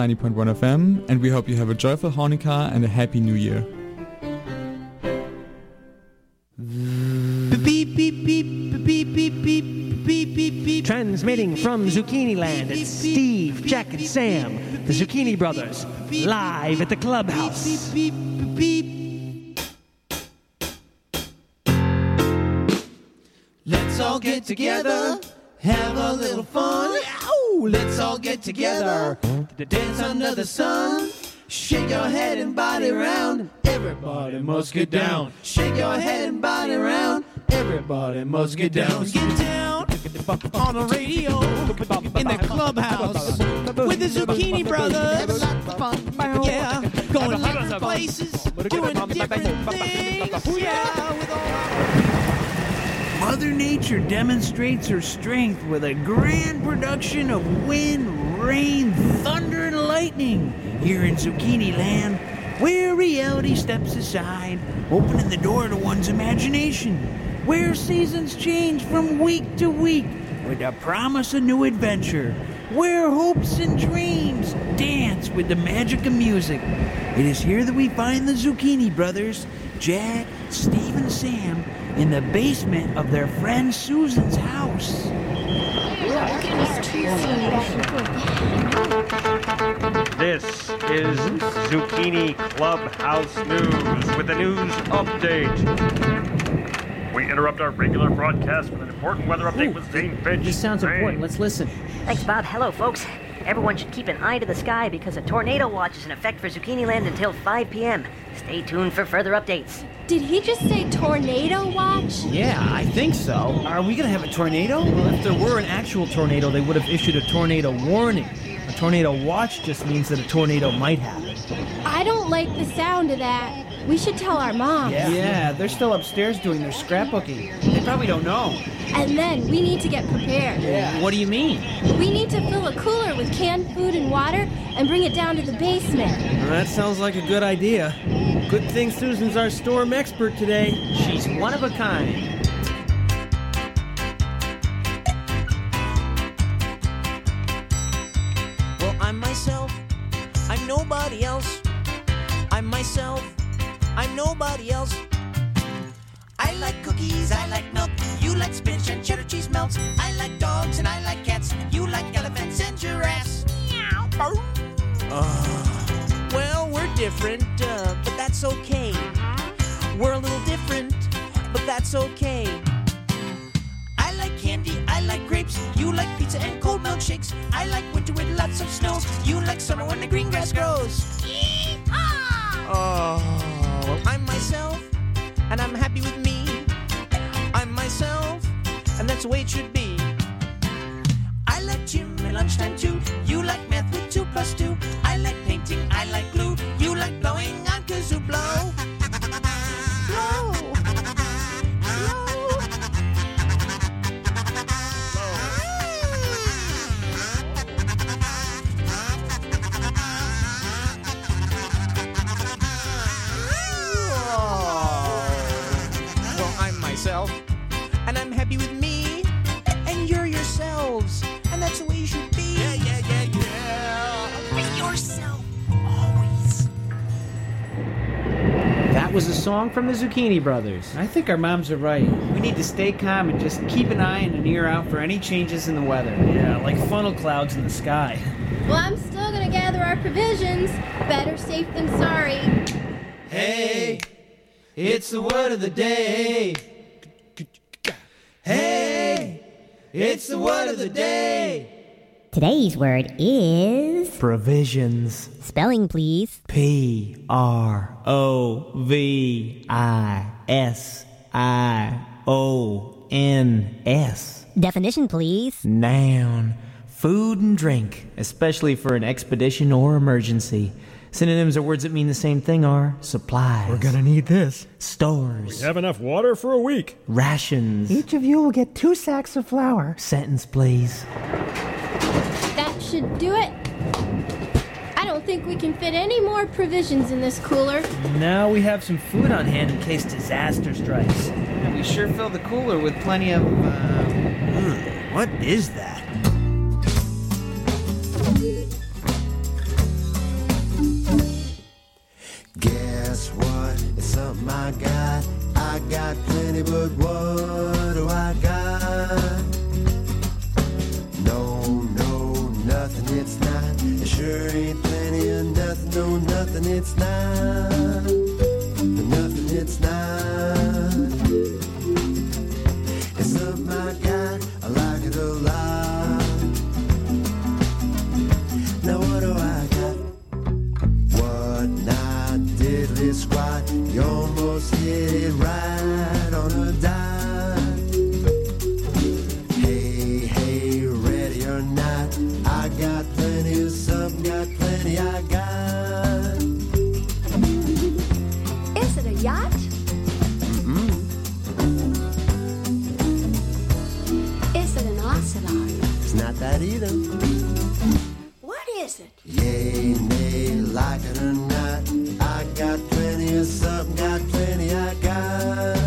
90.1 FM, and we hope you have a joyful Hanukkah and a happy New Year. Beep, beep, beep, beep, beep, beep, beep, beep, beep, beep. Transmitting from Zucchini Land, it's Steve, Jack, and Sam, the Zucchini Brothers, live at the clubhouse. Beep, beep, beep, beep. Let's all get together, have a little fun. Ow! Let's all get together to dance under the sun. Shake your head and body round. Everybody must get down. Shake your head and body round. Everybody must get down. Get down on the radio in the clubhouse with the Zucchini Brothers. Yeah, going different places, doing different things. Yeah, with all. Mother Nature demonstrates her strength with a grand production of wind, rain, thunder, and lightning here in Zucchini Land, where reality steps aside, opening the door to one's imagination, where seasons change from week to week with the promise of new adventure, where hopes and dreams dance with the magic of music. It is here that we find the Zucchini Brothers, Jack, Steve, and Sam, in the basement of their friend Susan's house. This is Zucchini Clubhouse News with a news update. We interrupt our regular broadcast with an important weather update with Zane Finch. This sounds important. Let's listen. Thanks, Bob. Hello, folks. Everyone should keep an eye to the sky because a tornado watch is in effect for Zucchini Land until 5 p.m. Stay tuned for further updates. Did he just say tornado watch? Yeah, I think so. Are we going to have a tornado? Well, if there were an actual tornado, they would have issued a tornado warning. A tornado watch just means that a tornado might happen. I don't like the sound of that. We should tell our mom. Yeah, they're still upstairs doing their scrapbooking. They probably don't know. And then we need to get prepared. Yeah. What do you mean? We need to fill a cooler with canned food and water and bring it down to the basement. Well, that sounds like a good idea. Good thing Susan's our storm expert today. She's one of a kind. Well, I'm myself. I'm nobody else. I'm myself. I'm nobody else. I like cookies, I like milk. You like spinach and cheddar cheese melts. I like dogs and I like cats. You like elephants and giraffes. Meow. Well, we're different, but that's okay. We're a little different, but that's okay. I like candy, I like grapes. You like pizza and cold milkshakes. I like winter with lots of snow. You like summer when the green grass grows. Oh, I'm myself, and I'm happy with me. I'm myself, and that's the way it should be. I like gym at lunchtime too. You like math with 2 + 2. I like painting, I like glue. You like blowing on kazoo. Blow. Blow. Myself, and I'm happy with me, and you're yourselves, and that's the way you should be. Yeah. Be yourself, always. That was a song from the Zucchini Brothers. I think our moms are right. We need to stay calm and just keep an eye and an ear out for any changes in the weather. Yeah, like funnel clouds in the sky. Well, I'm still gonna gather our provisions. Better safe than sorry. Hey, it's the word of the day. Hey, it's the word of the day. Today's word is... Provisions. Spelling, please. Provisions. Definition, please. Noun. Food and drink, especially for an expedition or emergency. Synonyms or words that mean the same thing are supplies. We're gonna need this. Stores. We have enough water for a week. Rations. Each of you will get 2 sacks of flour. Sentence, please. That should do it. I don't think we can fit any more provisions in this cooler. Now we have some food on hand in case disaster strikes. And we sure fill the cooler with plenty of, what is that? my God, I got plenty, but what do I got? No, nothing, it's not. It sure ain't plenty of nothing, no, nothing, it's not. Nothing, it's not. It's something I got, I like it a lot. Now what do I got? What now, diddly squat? You almost hit it right on a dot. Hey, ready or not, I got plenty of something, got plenty I got. Is it a yacht? Mm-mm. Is it an ocelot? It's not that either. What is it? Yay, nay, like it or not, I got plenty of something, got plenty I got.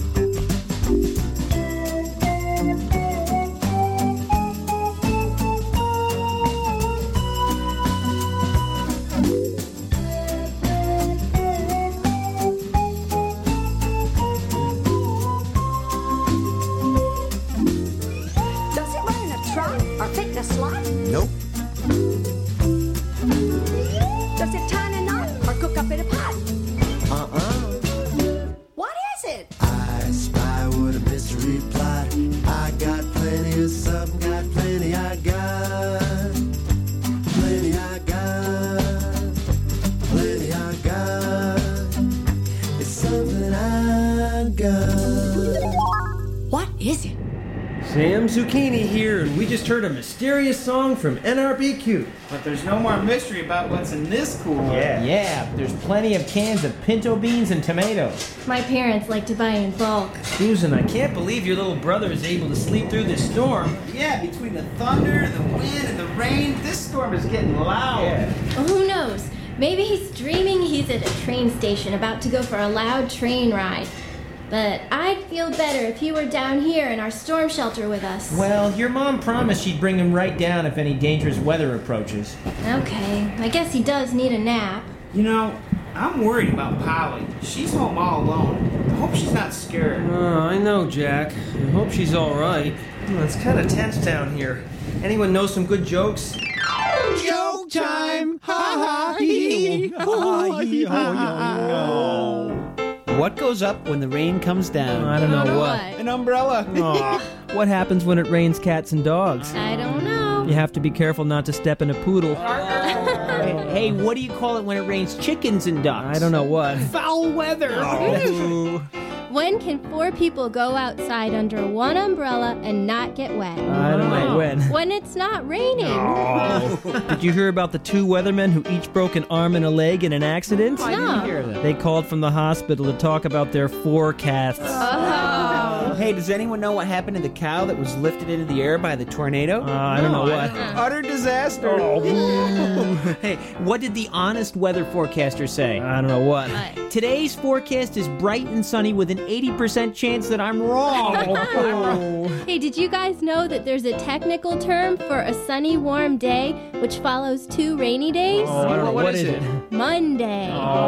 Does it run in a truck or fit in a slot? Nope. Does it tie in a knot or cook up in a pot? What is it? I spy with a mystery plot. I got plenty of something, got plenty I got. Plenty I got. Plenty I got. It's something I got. What is it? Sam Zucchini here, and we just heard a mysterious song from NRBQ. But there's no more mystery about what's in this cooler. Yeah, there's plenty of cans of pinto beans and tomatoes. My parents like to buy in bulk. Susan, I can't believe your little brother is able to sleep through this storm. Yeah, between the thunder, the wind, and the rain, this storm is getting loud. Well, who knows? Maybe he's dreaming he's at a train station about to go for a loud train ride. But I'd feel better if he were down here in our storm shelter with us. Well, your mom promised she'd bring him right down if any dangerous weather approaches. Okay, I guess he does need a nap. You know, I'm worried about Polly. She's home all alone. I hope she's not scared. I know, Jack. I hope she's all right. It's kind of tense down here. Anyone know some good jokes? Joke time! Ha ha hee! What goes up when the rain comes down? I don't know what. An umbrella. What happens when it rains cats and dogs? I don't know. You have to be careful not to step in a poodle. Hey, what do you call it when it rains chickens and ducks? I don't know what. Foul weather. When can 4 people go outside under one umbrella and not get wet? I don't know when. When it's not raining. Did you hear about the 2 weathermen who each broke an arm and a leg in an accident? No. I didn't hear that. They called from the hospital to talk about their forecasts. Oh. Hey, does anyone know what happened to the cow that was lifted into the air by the tornado? I don't know what. Utter disaster. Hey, what did the honest weather forecaster say? I don't know what. Today's forecast is bright and sunny with an 80% chance that I'm wrong. Hey, did you guys know that there's a technical term for a sunny, warm day which follows 2 rainy days? I don't know. What is it? Monday.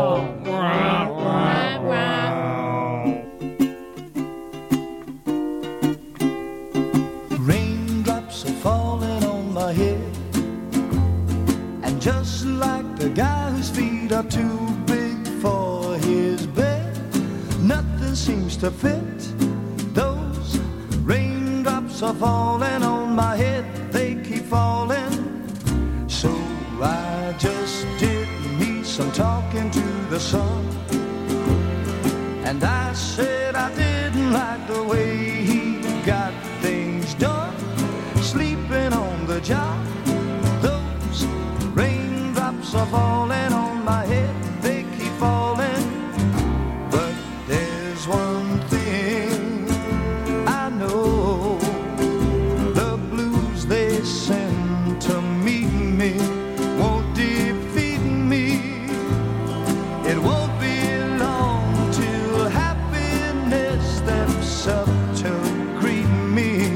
Raindrops are falling on my head, and just like the guy whose feet are too big for his bed, nothing seems to fit. Those raindrops are falling on my head, they keep falling. So I just did me some talking to the sun, and I said I didn't like the way he got things done, sleeping on the job. Those raindrops are falling on my head, they keep falling. But there's one thing I know, the blues they send to meet me won't defeat me. It won't be long till happiness steps up to greet me.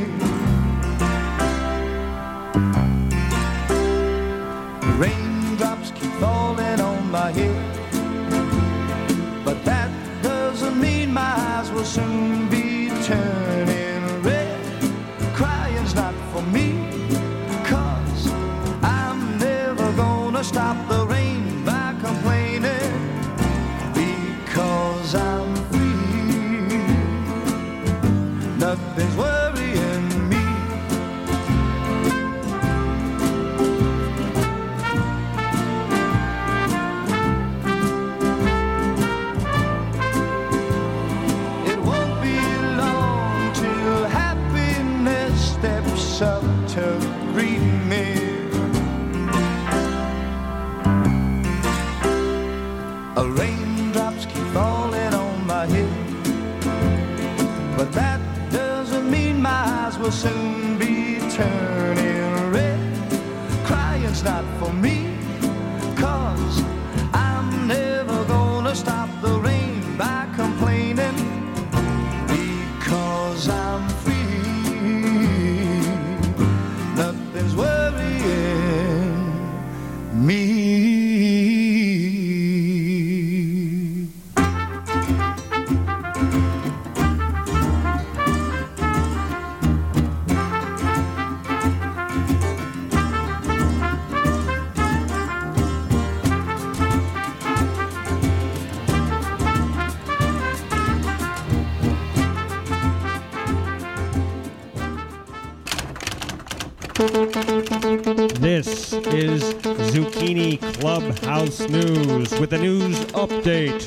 Raindrops keep falling on my head, but that does soon be turning red. Crying's not for me, 'cause I'm never gonna stop the rain by complaining, because I'm free. Nothing's worrying me. It won't be long till happiness steps up to greet me. Raindrops keep falling on my head, but that doesn't mean my eyes will soon be turning red. Crying's not for me, 'cause I'm never gonna stop the rain by complaining, because I'm free. Nothing's worrying me. This is Zucchini Clubhouse News with a news update.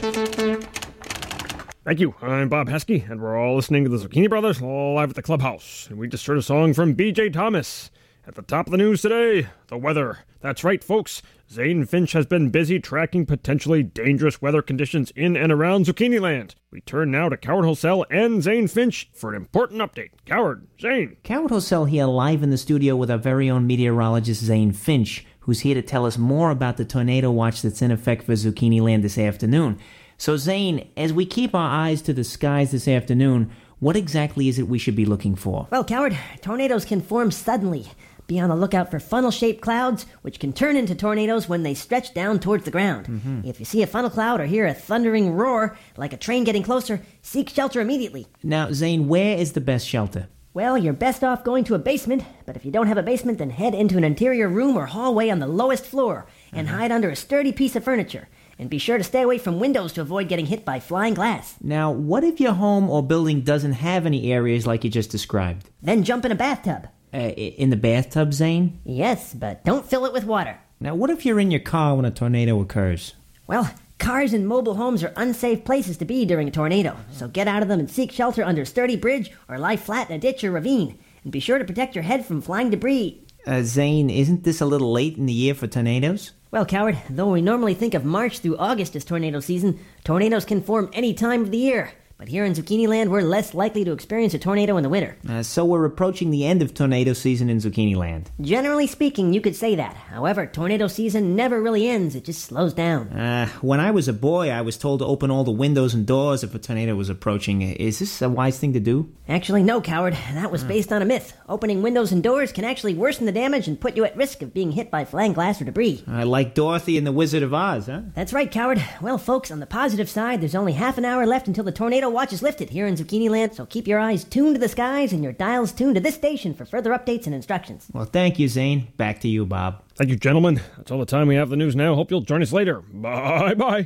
Thank you. I'm Bob Heskey, and we're all listening to the Zucchini Brothers live at the Clubhouse. And we just heard a song from B.J. Thomas. At the top of the news today, the weather. That's right, folks. Zane Finch has been busy tracking potentially dangerous weather conditions in and around Zucchini Land. We turn now to Coward Hosell and Zane Finch for an important update. Coward, Zane. Coward Hosell here live in the studio with our very own meteorologist Zane Finch, who's here to tell us more about the tornado watch that's in effect for Zucchini Land this afternoon. So Zane, as we keep our eyes to the skies this afternoon, what exactly is it we should be looking for? Well, Coward, tornadoes can form suddenly. Be on the lookout for funnel-shaped clouds, which can turn into tornadoes when they stretch down towards the ground. Mm-hmm. If you see a funnel cloud or hear a thundering roar, like a train getting closer, seek shelter immediately. Now, Zane, where is the best shelter? Well, you're best off going to a basement, but if you don't have a basement, then head into an interior room or hallway on the lowest floor and hide under a sturdy piece of furniture. And be sure to stay away from windows to avoid getting hit by flying glass. Now, what if your home or building doesn't have any areas like you just described? Then jump in a bathtub. In the bathtub, Zane? Yes, but don't fill it with water. Now, what if you're in your car when a tornado occurs? Well, cars and mobile homes are unsafe places to be during a tornado, so get out of them and seek shelter under a sturdy bridge or lie flat in a ditch or ravine. And be sure to protect your head from flying debris. Zane, isn't this a little late in the year for tornadoes? Well, Coward, though we normally think of March through August as tornado season, tornadoes can form any time of the year. But here in Zucchini Land, we're less likely to experience a tornado in the winter. So we're approaching the end of tornado season in Zucchini Land. Generally speaking, you could say that. However, tornado season never really ends. It just slows down. When I was a boy, I was told to open all the windows and doors if a tornado was approaching. Is this a wise thing to do? Actually, no, Coward. That was based on a myth. Opening windows and doors can actually worsen the damage and put you at risk of being hit by flying glass or debris. Like Dorothy and the Wizard of Oz, huh? That's right, Coward. Well, folks, on the positive side, there's only half an hour left until the tornado watch is lifted here in Zucchini Land, so keep your eyes tuned to the skies and your dials tuned to this station for further updates and instructions. Well, thank you, Zane. Back to you, Bob. Thank you, gentlemen. That's all the time we have for the news now. Hope you'll join us later. Bye-bye.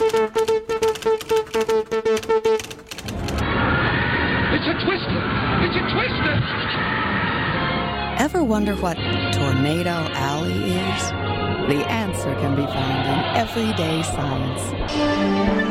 It's a twister! It's a twister! Ever wonder what Tornado Alley is? The answer can be found in Everyday Science.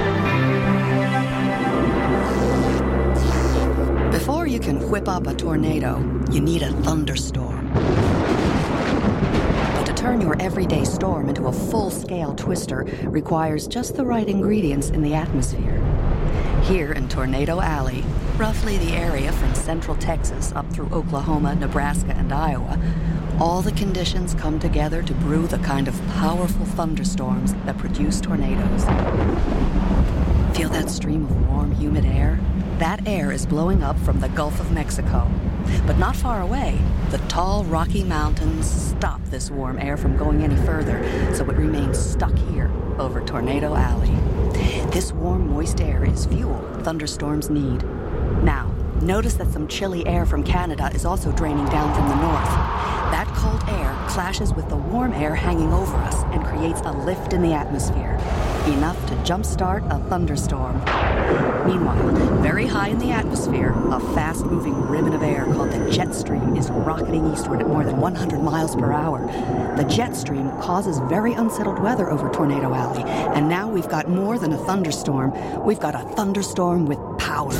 Before you can whip up a tornado, you need a thunderstorm. But to turn your everyday storm into a full-scale twister requires just the right ingredients in the atmosphere. Here in Tornado Alley, roughly the area from central Texas up through Oklahoma, Nebraska, and Iowa, all the conditions come together to brew the kind of powerful thunderstorms that produce tornadoes. Feel that stream of warm, humid air? That air is blowing up from the Gulf of Mexico. But not far away, the tall Rocky Mountains stop this warm air from going any further, so it remains stuck here over Tornado Alley. This warm, moist air is fuel thunderstorms need. Now, notice that some chilly air from Canada is also draining down from the north. That cold air clashes with the warm air hanging over us and creates a lift in the atmosphere, enough to jumpstart a thunderstorm. Meanwhile, very high in the atmosphere, a fast-moving ribbon of air called the jet stream is rocketing eastward at more than 100 miles per hour. The jet stream causes very unsettled weather over Tornado Alley, and now we've got more than a thunderstorm. We've got a thunderstorm with power.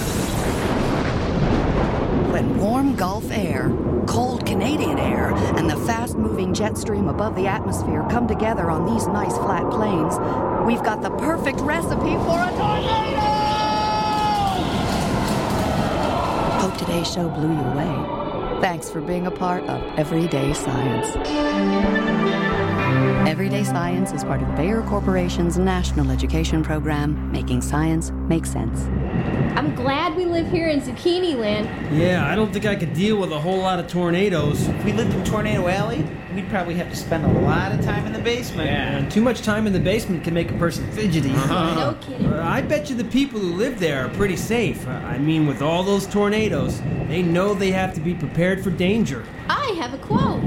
When warm Gulf air, cold Canadian air, and the fast-moving jet stream above the atmosphere come together on these nice flat plains, we've got the perfect recipe for a tornado! Hope today's show blew you away. Thanks for being a part of Everyday Science. Everyday Science is part of Bayer Corporation's national education program, making science make sense. I'm glad we live here in Zucchini Land. Yeah, I don't think I could deal with a whole lot of tornadoes. If we lived in Tornado Alley, we'd probably have to spend a lot of time in the basement. Yeah, and too much time in the basement can make a person fidgety. No kidding. I bet you the people who live there are pretty safe. I mean, with all those tornadoes, they know they have to be prepared for danger. I have a quote.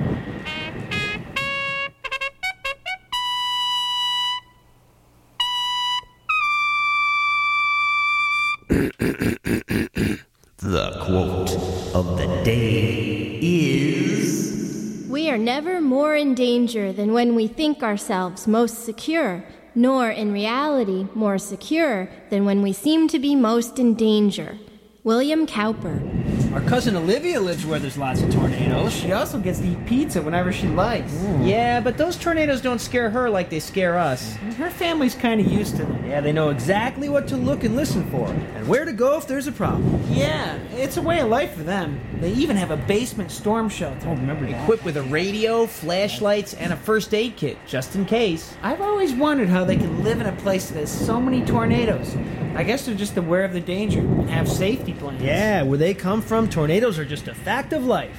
The quote of the day is... We are never more in danger than when we think ourselves most secure, nor in reality more secure than when we seem to be most in danger. William Cowper. Our cousin Olivia lives where there's lots of tornadoes. She also gets to eat pizza whenever she likes. Yeah, but those tornadoes don't scare her like they scare us. Her family's kind of used to them. Yeah, they know exactly what to look and listen for, and where to go if there's a problem. Yeah, it's a way of life for them. They even have a basement storm shelter. Oh, remember that? Equipped with a radio, flashlights, and a first aid kit, just in case. I've always wondered how they can live in a place that has so many tornadoes. I guess they're just aware of the danger and have safety plans. Yeah, where they come from, tornadoes are just a fact of life.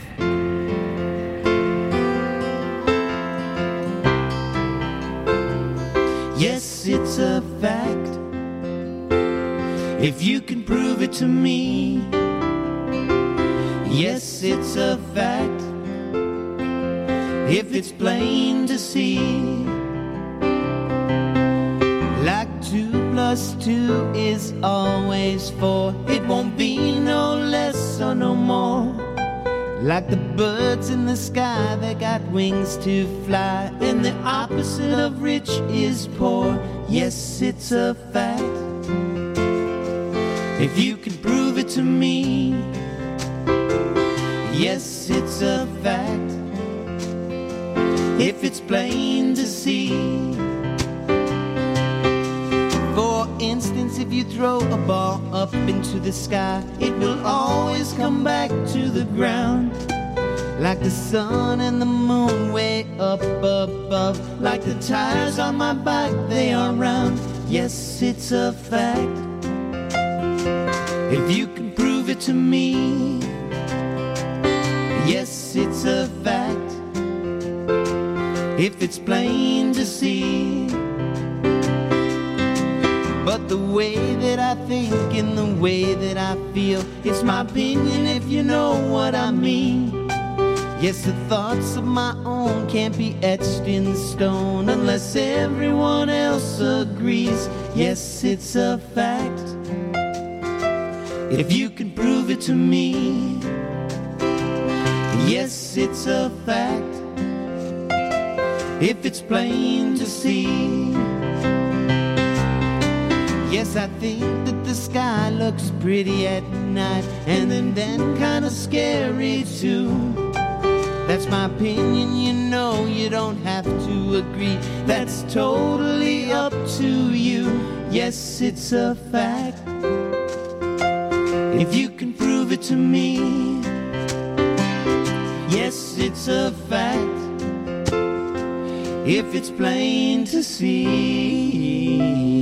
Yes, it's a fact. If you can prove it to me. Yes, it's a fact. If it's plain to see. Like 2 + 2 is always 4. It won't be no less or no more. Like the birds in the sky that got wings to fly. And the opposite of rich is poor. Yes, it's a fact. If you can prove it to me. Yes, it's a fact. If it's plain to see. For instance, if you throw a ball up into the sky, it will always come back to the ground. Like the sun and the moon way up above. Like the tires on my bike, they are round. Yes, it's a fact. If you can prove it to me. Yes, it's a fact. If it's plain to see. But the way that I think and the way that I feel, it's my opinion if you know what I mean. Yes, the thoughts of my own can't be etched in stone unless everyone else agrees. Yes, it's a fact. If you can prove it to me. Yes, it's a fact. If it's plain to see. Yes, I think that the sky looks pretty at night, and then kinda scary too. That's my opinion, you know, you don't have to agree. That's totally up to you. Yes, it's a fact. If you can prove it to me. Yes, it's a fact. If it's plain to see.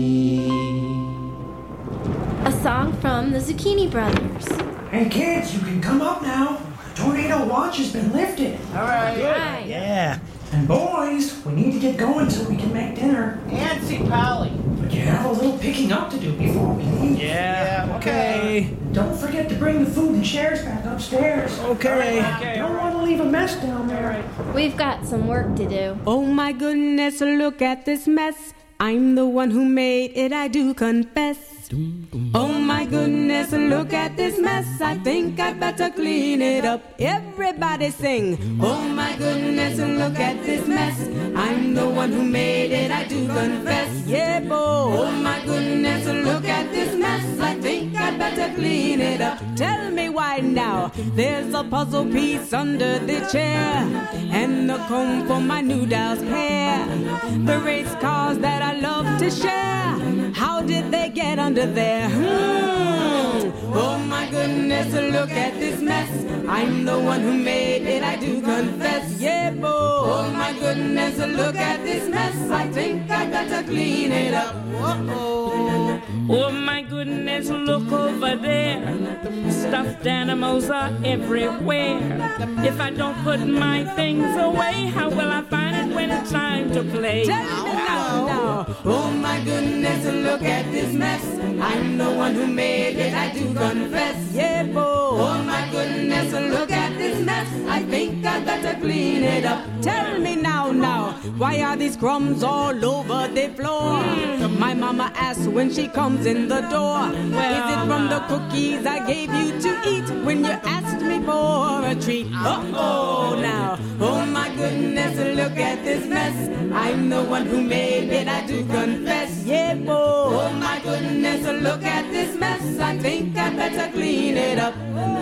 A song from the Zucchini Brothers. Hey kids, you can come up now. Tornado watch has been lifted. All right. Right. Yeah. And boys, we need to get going so we can make dinner. And see Polly. But you have a little picking up to do before we leave. Yeah, okay. Don't forget to bring the food and chairs back upstairs. Okay. Don't want to leave a mess down there. We've got some work to do. Oh my goodness, look at this mess. I'm the one who made it, I do confess. Oh my goodness, look at this mess. I think I'd better clean it up. Everybody sing. Oh my goodness, look at this mess. I'm the one who made it, I do confess. Yeah, boy. Oh my goodness, look at this mess. I think I'd better clean it up. Tell me why now. There's a puzzle piece under the chair, and the comb for my new doll's hair. The race cars that I love to share, how did they get under there? Oh my goodness, look at this mess. I'm the one who made it, I do confess. Yeah, boy. Oh my goodness, look at this mess. I think I better clean it up. Whoa. Oh my goodness, look over there. Stuffed animals are everywhere. If I don't put my things away, how will I find it when it's time to play? Tell me now. Oh my goodness, look at this mess. I'm the one who made it, I do confess. Yeah, boy. Oh my goodness, look at this mess. I think I better clean it up. Tell me now, why are these crumbs all over the floor? My mama asks when she comes in the door. Is it from the cookies I gave you to eat when you asked me for a treat? Uh-oh now. Oh my goodness, look at this mess. I'm the one who made it, I do confess. Yeah, boy. Oh my goodness, look at this mess. I think I better clean it up.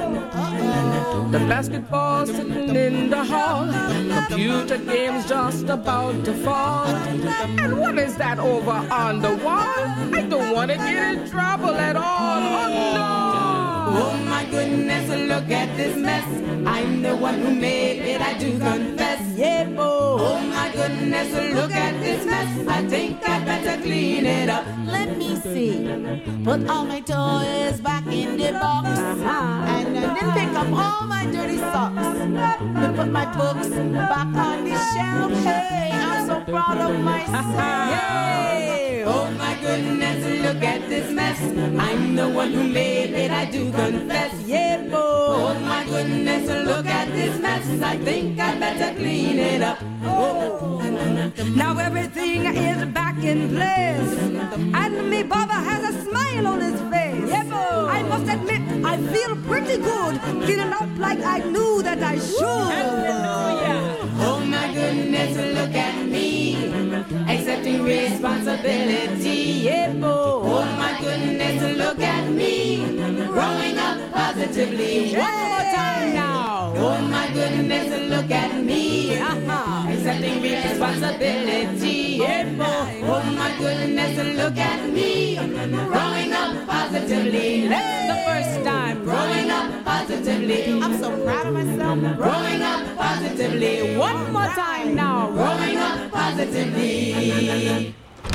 The basketball sitting in the hall. Computer games just about to fall. And what is that over on the wall? I don't want to get in trouble at all. Oh no! Oh my goodness, look at this mess. I'm the one who made it, I do confess. Yeah, boy. Oh my goodness, look at this mess. I think I better clean it up. Let me see. Put all my toys back in the box. And then pick up all my dirty socks. Then put my books back on the shelf. Hey, I'm so proud of myself. Yay! Oh my goodness, look at this mess. I'm the one who made it, I do confess. Yeah, boy. Oh my goodness, look at this mess. I think I better clean it up. Oh. Now everything is back in place, and me Baba has a smile on his face. Yeah, boy. I must admit, I feel pretty good, cleaning up like I knew that I should. Hallelujah. Oh my goodness, look at me, accepting responsibility. Yeah, boy. Oh my goodness, look at me, growing up positively. One more time now. Oh my goodness, look at me, accepting responsibility. Yeah, boy. Oh my goodness, look at me, growing up positively. That's the first time. Growing up positively. I'm so proud of myself. Growing up positively. One more time now. Growing up positively.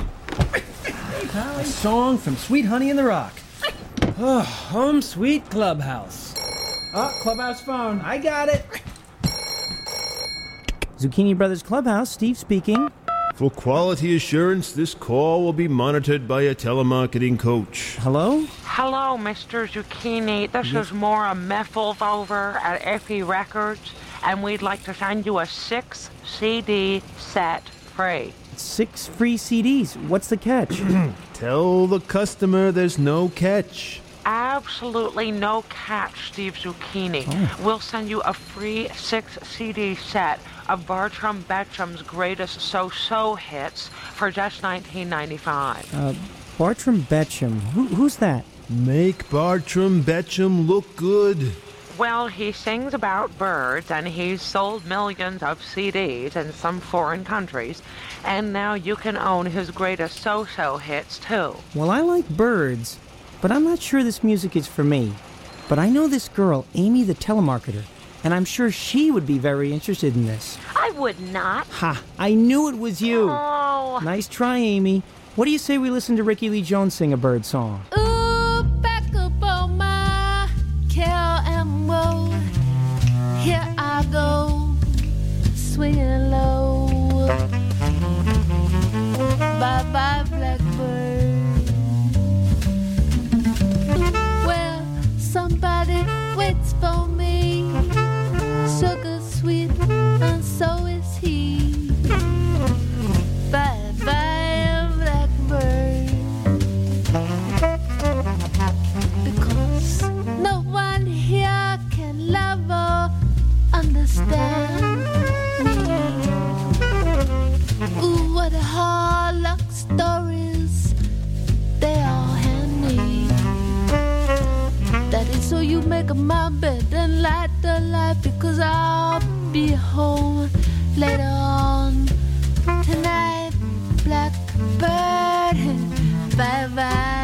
A song from Sweet Honey in the Rock. Oh, Home Sweet Clubhouse. Oh, Clubhouse phone. I got it. Zucchini Brothers Clubhouse, Steve speaking. For quality assurance, this call will be monitored by a telemarketing coach. Hello? Hello, Mr. Zucchini. This is Maura Meffels over at Effie Records, and we'd like to send you a 6-CD set free. 6 free CDs. What's the catch? Tell the customer there's no catch. Absolutely no catch, Steve Zucchini. Oh. We'll send you a free 6-CD set of Bartram Betcham's greatest so-so hits for just $19.95. Bartram Betcham. Who's that? Make Bartram Betcham look good. Well, he sings about birds, and he's sold millions of CDs in some foreign countries, and now you can own his greatest so-so hits, too. Well, I like birds, but I'm not sure this music is for me. But I know this girl, Amy the telemarketer, and I'm sure she would be very interested in this. I would not. Ha! I knew it was you! Oh. Nice try, Amy. What do you say we listen to Ricky Lee Jones sing a bird song? Ooh, back up on my KMO. Here I go, swinging low. Bye-bye, blackbird. you home later on tonight, blackbird. Bye bye.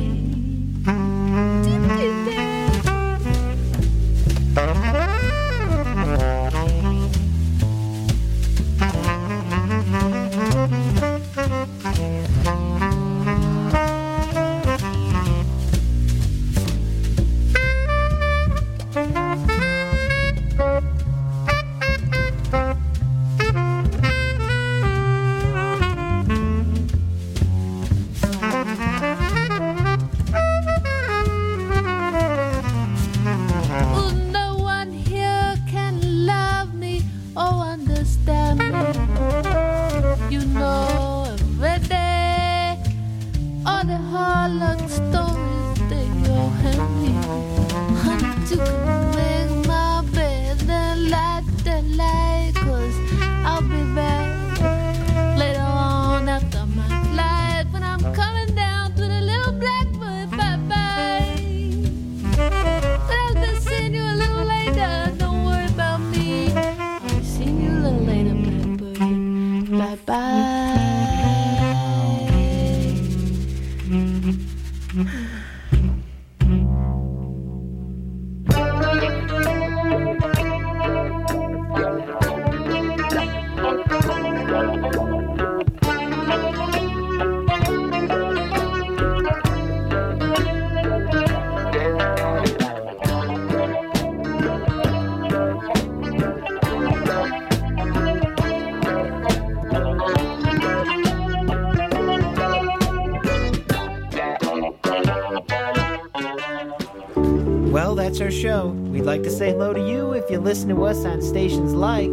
Well, that's our show. We'd like to say hello to you if you listen to us on stations like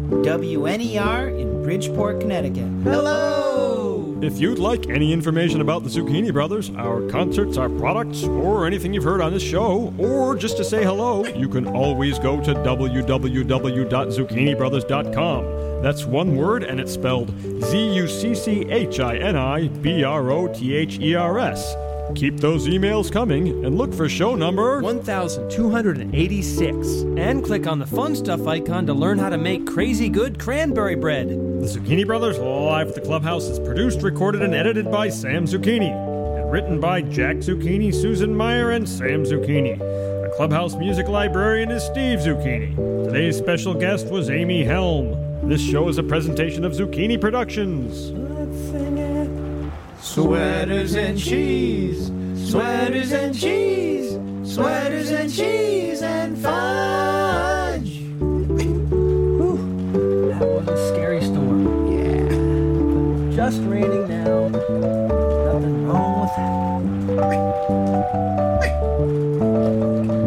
WNER in Bridgeport, Connecticut. Hello! If you'd like any information about the Zucchini Brothers, our concerts, our products, or anything you've heard on this show, or just to say hello, you can always go to www.zucchinibrothers.com. That's one word, and it's spelled ZUCCHINIBROTHERS. Keep those emails coming and look for show number 1286 and click on the fun stuff icon to learn how to make crazy good cranberry bread. The Zucchini Brothers Live at the Clubhouse is produced, recorded, and edited by Sam Zucchini and written by Jack Zucchini, Susan Meyer, and Sam Zucchini. The Clubhouse music librarian is Steve Zucchini. Today's special guest was Amy Helm. This show is a presentation of Zucchini Productions. Let's sing it. Sweaters and cheese, sweaters and cheese, sweaters and cheese and fudge. Whew, that was a scary storm. Yeah. Just raining now. Nothing wrong with that.